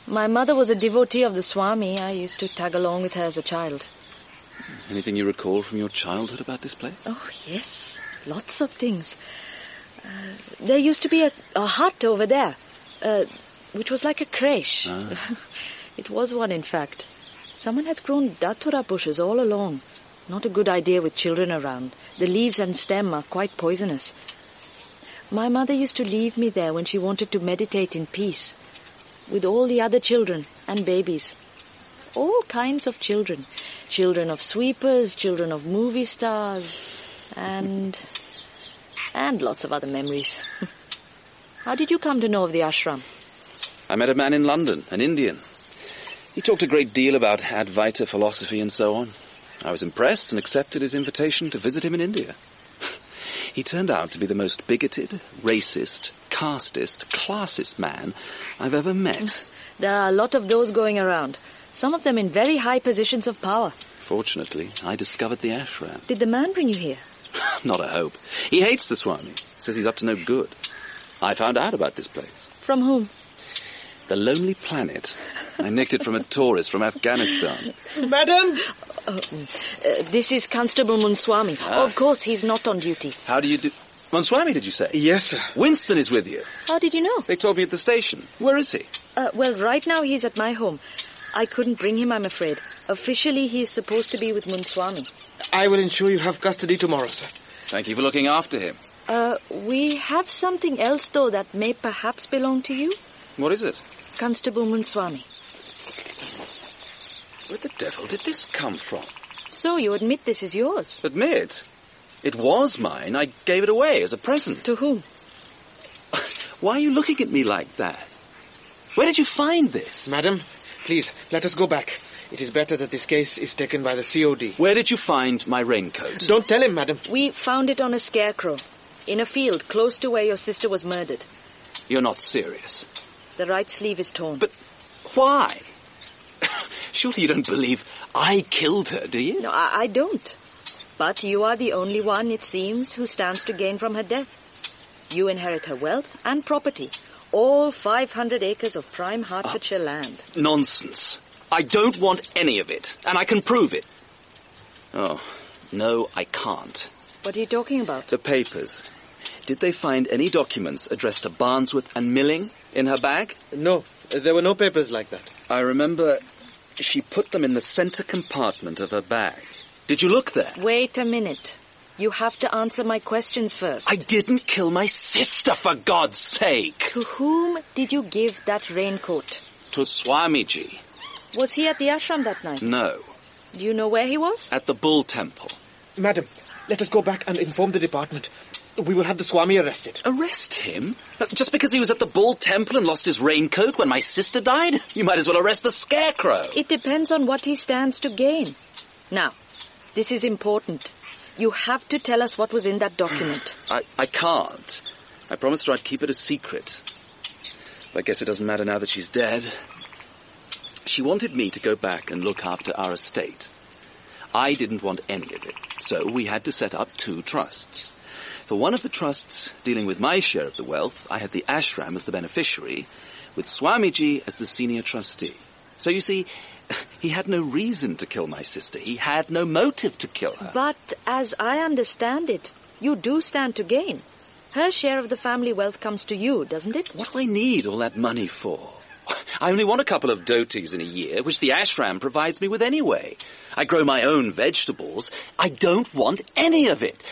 S4: My mother was a devotee of the Swami. I used to tag along with her as a child.
S12: Anything you recall from your childhood about this place?
S4: Oh, yes. Lots of things. There used to be a hut over there, which was like a creche.
S12: Ah.
S4: It was one, in fact. Someone has grown datura bushes all along. Not a good idea with children around. The leaves and stem are quite poisonous. My mother used to leave me there when she wanted to meditate in peace, with all the other children and babies. All kinds of children. Children of sweepers, children of movie stars, and lots of other memories. How did you come to know of the ashram?
S12: I met a man in London, an Indian. He talked a great deal about Advaita philosophy and so on. I was impressed and accepted his invitation to visit him in India. He turned out to be the most bigoted, racist, casteist, classist man I've ever met.
S4: There are a lot of those going around. Some of them in very high positions of power.
S12: Fortunately, I discovered the ashram.
S4: Did the man bring you here?
S12: Not a hope. He hates the Swami. Says he's up to no good. I found out about this place.
S4: From whom?
S12: The Lonely Planet. I nicked it from a tourist from Afghanistan.
S5: Madam!
S4: This is Constable Munswami.
S12: Ah.
S4: Of course, he's not on duty.
S12: How do you do... Munswami, did you say?
S2: Yes, sir.
S12: Winston is with you.
S4: How did you know?
S12: They told me at the station. Where is he?
S4: Well, right now he's at my home. I couldn't bring him, I'm afraid. Officially, he is supposed to be with Munswami.
S2: I will ensure you have custody tomorrow, sir.
S12: Thank you for looking after him.
S4: We have something else, though, that may perhaps belong to you.
S12: What is it?
S4: Constable Munswami.
S12: Where the devil did this come from?
S4: So you admit this is yours?
S12: Admit? It was mine. I gave it away as a present.
S4: To whom?
S12: Why are you looking at me like that? Where did you find this?
S2: Madam, please, let us go back. It is better that this case is taken by the COD.
S12: Where did you find my raincoat?
S2: Don't tell him, madam.
S4: We found it on a scarecrow, in a field close to where your sister was murdered.
S12: You're not serious.
S4: The right sleeve is torn.
S12: But why? Surely you don't believe I killed her, do you?
S4: No, I don't. But you are the only one, it seems, who stands to gain from her death. You inherit her wealth and property. All 500 acres of prime Hertfordshire land.
S12: Nonsense. I don't want any of it, and I can prove it. Oh, no, I can't.
S4: What are you talking about?
S12: The papers. Did they find any documents addressed to Barnsworth and Milling in her bag?
S2: No, there were no papers like that.
S12: I remember she put them in the center compartment of her bag. Did you look there?
S4: Wait a minute. You have to answer my questions first.
S12: I didn't kill my sister, for God's sake.
S4: To whom did you give that raincoat?
S12: To Swamiji.
S4: Was he at the ashram that night?
S12: No.
S4: Do you know where he was?
S12: At the Bull Temple.
S2: Madam, let us go back and inform the department. We will have the Swami arrested.
S12: Arrest him? Just because he was at the Bull Temple and lost his raincoat when my sister died? You might as well arrest the Scarecrow.
S4: It depends on what he stands to gain. Now, this is important. You have to tell us what was in that document.
S12: I can't. I promised her I'd keep it a secret. But I guess it doesn't matter now that she's dead. She wanted me to go back and look after our estate. I didn't want any of it, so we had to set up 2 trusts. For one of the trusts, dealing with my share of the wealth, I had the ashram as the beneficiary, with Swamiji as the senior trustee. So you see, he had no reason to kill my sister. He had no motive to kill her.
S4: But as I understand it, you do stand to gain. Her share of the family wealth comes to you, doesn't it?
S12: What do I need all that money for? I only want a couple of dotis in a year, which the ashram provides me with anyway. I grow my own vegetables. I don't want any of it.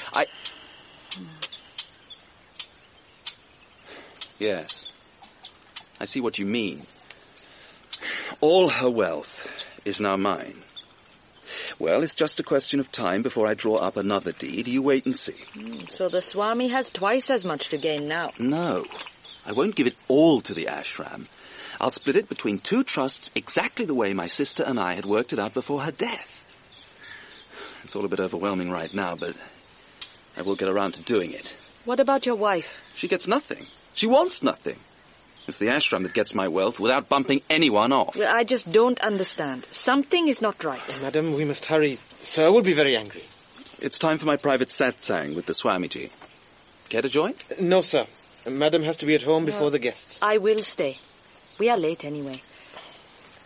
S12: Yes, I see what you mean. All her wealth is now mine. Well, it's just a question of time before I draw up another deed. You wait and see.
S4: So the Swami has twice as much to gain now.
S12: No, I won't give it all to the ashram. I'll split it between 2 trusts exactly the way my sister and I had worked it out before her death. It's all a bit overwhelming right now, but I will get around to doing it.
S4: What about your wife?
S12: She gets nothing. She wants nothing. It's the ashram that gets my wealth without bumping anyone off.
S4: Well, I just don't understand. Something is not right.
S2: Madam, we must hurry. Sir will be very angry.
S12: It's time for my private satsang with the Swamiji. Care to join?
S2: No, sir. Madam has to be at home before the guests.
S4: I will stay. We are late anyway.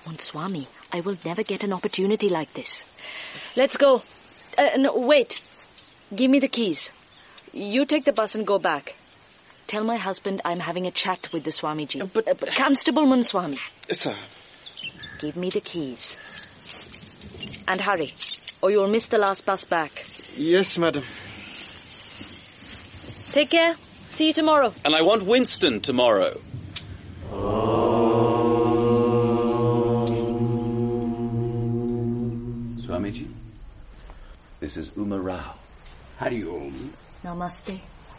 S4: Munswami, I will never get an opportunity like this. Let's go. No, wait. Give me the keys. You take the bus and go back. Tell my husband I'm having a chat with the Swamiji. Constable Munswami.
S2: Yes, sir.
S4: Give me the keys. And hurry, or you'll miss the last bus back.
S2: Yes, madam.
S4: Take care. See you tomorrow.
S12: And I want Winston tomorrow.
S9: Swamiji, this is Uma Rao.
S13: Hari Om.
S4: Namaste.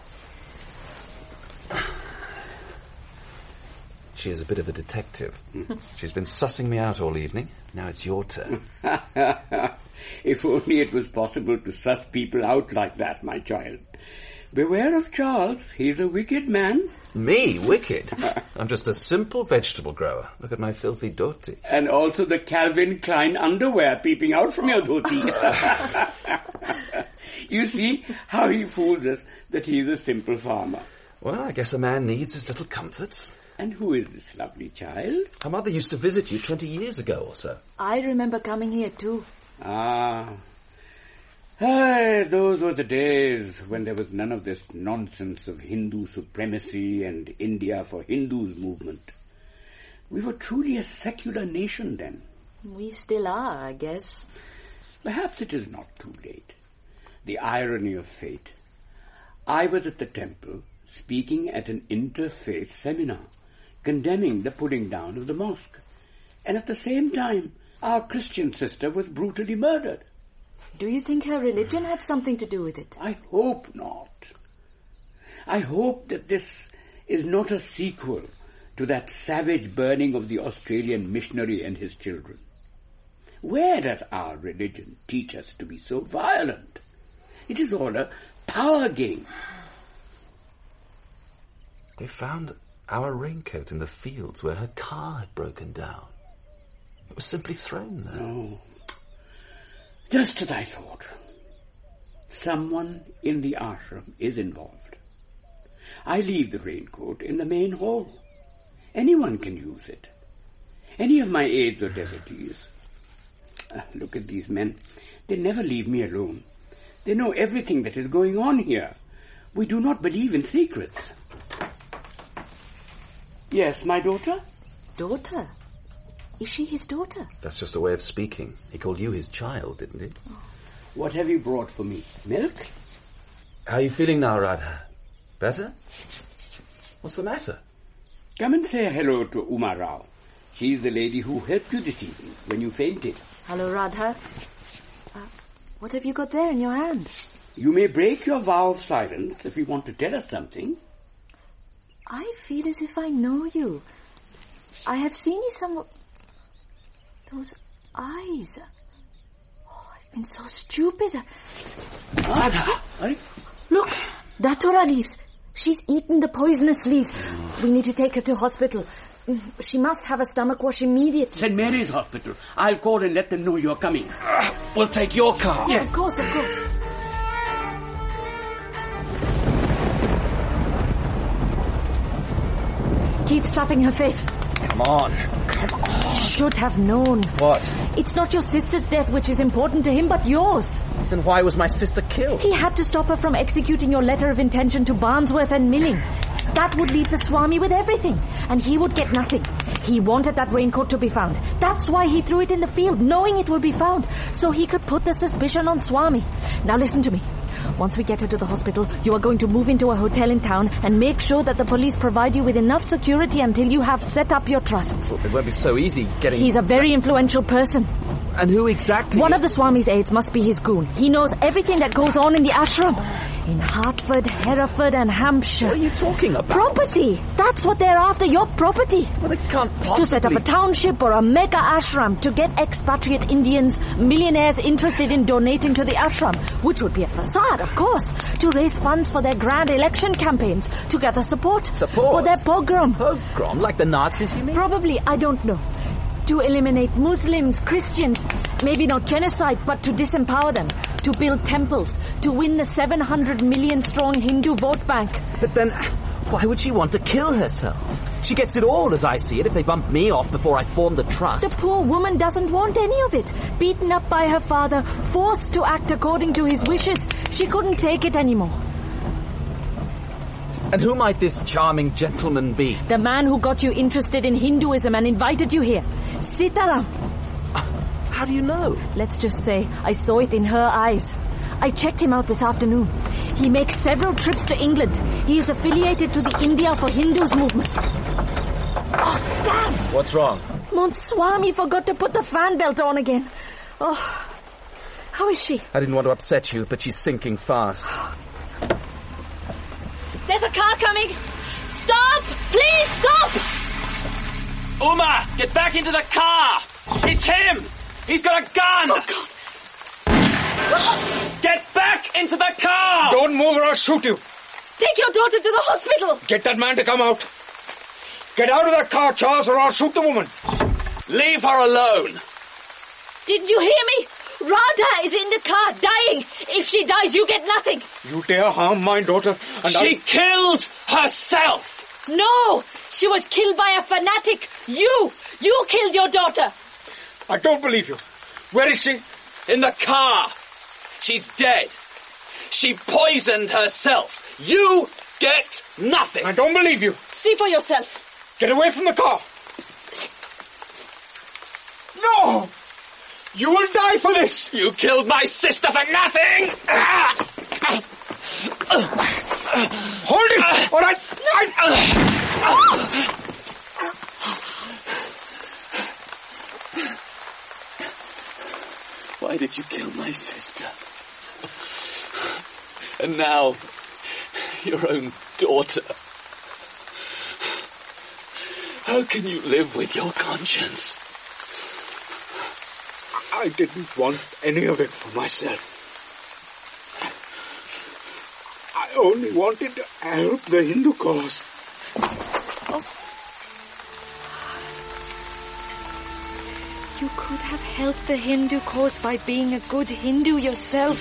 S9: She is a bit of a detective. She's been sussing me out all evening. Now it's your turn.
S13: If only it was possible to suss people out like that, my child. Beware of Charles. He's a wicked man.
S9: Me? Wicked? I'm just a simple vegetable grower. Look at my filthy dhoti.
S13: And also the Calvin Klein underwear peeping out from your dhoti. You see how he fools us that he's a simple farmer.
S9: Well, I guess a man needs his little comforts.
S13: And who is this lovely child?
S9: Her mother used to visit you 20 years ago or so.
S4: I remember coming here too.
S13: Those were the days when there was none of this nonsense of Hindu supremacy and India for Hindus movement. We were truly a secular nation then.
S4: We still are, I guess.
S13: Perhaps it is not too late. The irony of fate. I was at the temple speaking at an interfaith seminar, condemning the pulling down of the mosque. And at the same time, our Christian sister was brutally murdered.
S4: Do you think her religion had something to do with it?
S13: I hope not. I hope that this is not a sequel to that savage burning of the Australian missionary and his children. Where does our religion teach us to be so violent? It is all a power game.
S9: They found our raincoat in the fields where her car had broken down. It was simply thrown there.
S13: No. Just as I thought. Someone in the ashram is involved. I leave the raincoat in the main hall. Anyone can use it. Any of my aides or devotees. Look at these men. They never leave me alone. They know everything that is going on here. We do not believe in secrets. Yes, my daughter?
S4: Daughter? Is she his daughter?
S9: That's just a way of speaking. He called you his child, didn't he?
S13: What have you brought for me? Milk?
S9: How are you feeling now, Radha? Better? What's the matter?
S13: Come and say hello to Uma Rao. She's the lady who helped you this evening when you fainted.
S4: Hello, Radha. What have you got there in your hand?
S13: You may break your vow of silence if you want to tell us something.
S4: I feel as if I know you. I have seen you somewhere. Those eyes. Oh, I've been so stupid.
S13: Radha!
S4: Look, Datura leaves. She's eaten the poisonous leaves. We need to take her to hospital. She must have a stomach wash immediately.
S13: St. Mary's Hospital. I'll call and let them know you're coming.
S9: We'll take your car.
S4: Yeah, of course, of course. Keep slapping her face.
S9: Come on.
S4: You should have known.
S9: What?
S4: It's not your sister's death which is important to him, but yours.
S9: Then why was my sister killed?
S4: He had to stop her from executing your letter of intention to Barnsworth and Milling. That would leave the Swami with everything, and he would get nothing. He wanted that raincoat to be found. That's why he threw it in the field, knowing it would be found, so he could put the suspicion on Swami. Now listen to me. Once we get her to the hospital, you are going to move into a hotel in town and make sure that the police provide you with enough security until you have set up your trusts.
S9: Well, it won't be so easy getting...
S4: He's a very influential person.
S9: And who exactly?
S4: One of the Swami's aides must be his goon. He knows everything that goes on in the ashram. In Hertford, Hereford and Hampshire.
S9: What are you talking about?
S4: Property. That's what they're after, your property.
S9: Well, they can't possibly...
S4: To set up a township or a mega ashram to get expatriate Indians, millionaires interested in donating to the ashram, which would be a facade, of course, to raise funds for their grand election campaigns, to gather support.
S9: Support?
S4: For their pogrom.
S9: Pogrom? Like the Nazis, you mean?
S4: Probably, I don't know. To eliminate Muslims, Christians, maybe not genocide, but to disempower them, to build temples, to win the 700 million strong Hindu vote bank.
S9: But then, why would she want to kill herself?
S14: She gets it all, as I see it, if they bump me off before I form the trust.
S4: The poor woman doesn't want any of it. Beaten up by her father, forced to act according to his wishes. She couldn't take it anymore.
S14: And who might this charming gentleman be?
S4: The man who got you interested in Hinduism and invited you here. Sitaram.
S14: How do you know?
S4: Let's just say I saw it in her eyes. I checked him out this afternoon. He makes several trips to England. He is affiliated to the India for Hindus movement. Oh, damn!
S14: What's wrong?
S4: Monteswami forgot to put the fan belt on again. Oh, how is she?
S14: I didn't want to upset you, but she's sinking fast.
S4: There's a car coming! Stop! Please stop!
S9: Uma, get back into the car! It's him! He's got a gun!
S4: Oh, God!
S9: Get back into the car!
S2: Don't move or I'll shoot you.
S4: Take your daughter to the hospital!
S2: Get that man to come out. Get out of that car, Charles, or I'll shoot the woman.
S9: Leave her alone!
S4: Didn't you hear me? Radha is in the car, dying. If she dies, you get nothing.
S2: You dare harm my daughter and
S9: She killed herself!
S4: No! She was killed by a fanatic. You killed your daughter.
S2: I don't believe you. Where is she?
S9: In the car. She's dead. She poisoned herself. You get nothing.
S2: I don't believe you.
S4: See for yourself.
S2: Get away from the car. No! You will die for this!
S9: You killed my sister for nothing!
S2: Hold it! All right!
S9: Why did you kill my sister? And now, your own daughter. How can you live with your conscience?
S2: I didn't want any of it for myself. I only wanted to help the Hindu cause.
S4: Oh. You could have helped the Hindu cause by being a good Hindu yourself.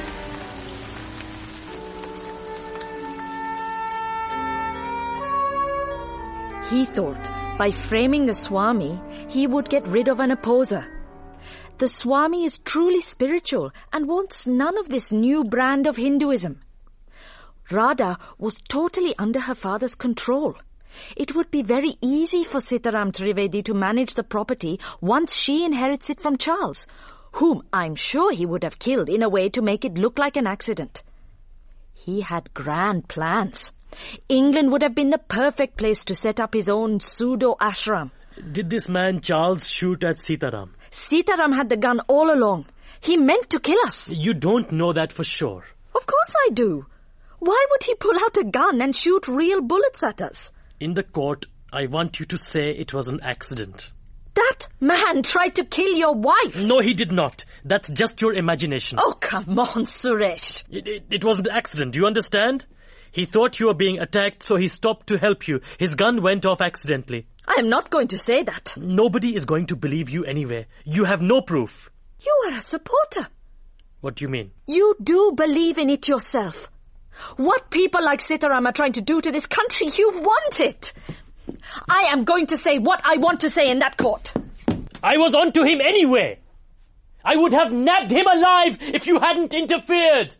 S4: He thought by framing the Swami, he would get rid of an opposer. The Swami is truly spiritual and wants none of this new brand of Hinduism. Radha was totally under her father's control. It would be very easy for Sitaram Trivedi to manage the property once she inherits it from Charles, whom I'm sure he would have killed in a way to make it look like an accident. He had grand plans. England would have been the perfect place to set up his own pseudo-ashram.
S8: Did this man Charles shoot at Sitaram?
S4: Sitaram had the gun all along. He meant to kill us.
S8: You don't know that for sure.
S4: Of course I do. Why would he pull out a gun and shoot real bullets at us?
S8: In the court, I want you to say it was an accident.
S4: That man tried to kill your wife.
S8: No, he did not. That's just your imagination.
S4: Oh, come on, Suresh.
S8: It was an accident, do you understand? He thought you were being attacked, so he stopped to help you. His gun went off accidentally.
S4: I am not going to say that.
S8: Nobody is going to believe you anyway. You have no proof.
S4: You are a supporter.
S8: What do you mean?
S4: You do believe in it yourself. What people like Sitaram are trying to do to this country, you want it. I am going to say what I want to say in that court.
S8: I was on to him anyway. I would have nabbed him alive if you hadn't interfered.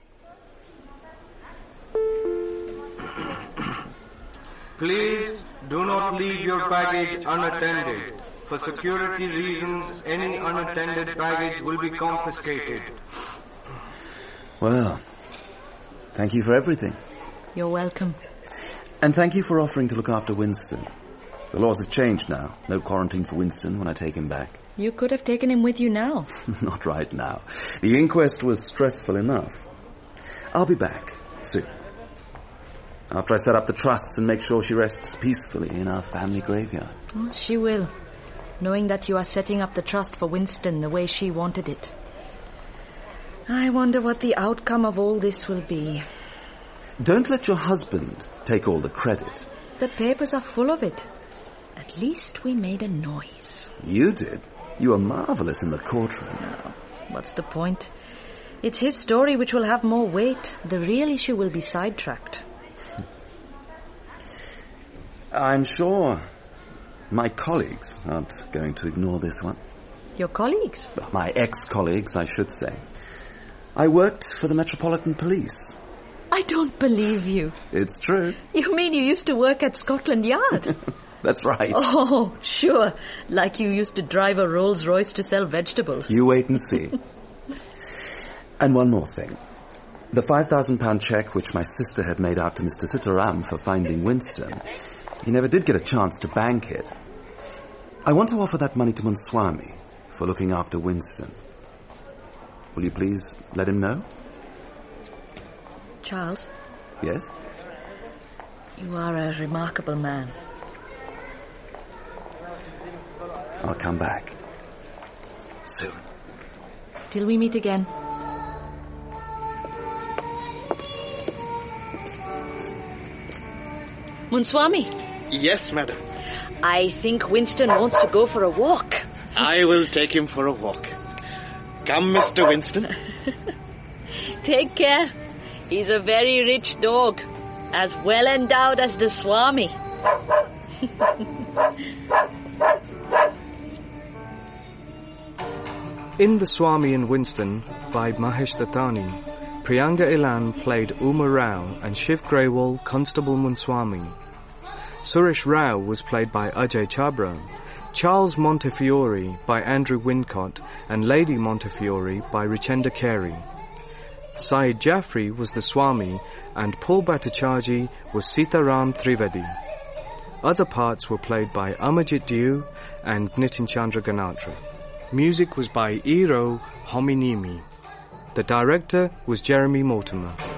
S3: Please do not leave your baggage unattended. For security reasons, any unattended baggage will be confiscated.
S12: Well, thank you for everything.
S4: You're welcome.
S12: And thank you for offering to look after Winston. The laws have changed now. No quarantine for Winston when I take him back.
S4: You could have taken him with you now.
S12: Not right now. The inquest was stressful enough. I'll be back soon. After I set up the trusts and make sure she rests peacefully in our family graveyard.
S4: Oh, she will. Knowing that you are setting up the trust for Winston the way she wanted it. I wonder what the outcome of all this will be.
S12: Don't let your husband take all the credit.
S4: The papers are full of it. At least we made a noise.
S12: You did. You were marvelous in the courtroom.
S4: No. What's the point? It's his story which will have more weight. The real issue will be sidetracked.
S12: I'm sure my colleagues aren't going to ignore this one.
S4: Your colleagues?
S12: Well, my ex-colleagues, I should say. I worked for the Metropolitan Police.
S4: I don't believe you.
S12: It's true.
S4: You mean you used to work at Scotland Yard?
S12: That's right.
S4: Oh, sure. Like you used to drive a Rolls-Royce to sell vegetables.
S12: You wait and see. And one more thing. The £5,000 cheque which my sister had made out to Mr. Sitaram for finding Winston, he never did get a chance to bank it. I want to offer that money to Munswami for looking after Winston. Will you please let him know?
S4: Charles?
S12: Yes?
S4: You are a remarkable man.
S12: I'll come back. Soon.
S4: Till we meet again. Munswami.
S2: Yes, madam.
S4: I think Winston wants to go for a walk.
S2: I will take him for a walk. Come, Mr. Winston.
S4: Take care. He's a very rich dog, as well endowed as the Swami.
S3: In The Swami and Winston by Mahesh Dattani, Priyanka Ilan played Uma Rao and Shiv Grewal Constable Munswami. Suresh Rao was played by Ajay Chabra, Charles Montefiore by Andrew Wincott, and Lady Montefiore by Richenda Carey. Syed Jaffrey was the Swami, and Paul Bhattacharjee was Sitaram Trivedi. Other parts were played by Amarjit Dew and Nitin Chandra Ganatra. Music was by Eero Hominimi. The director was Jeremy Mortimer.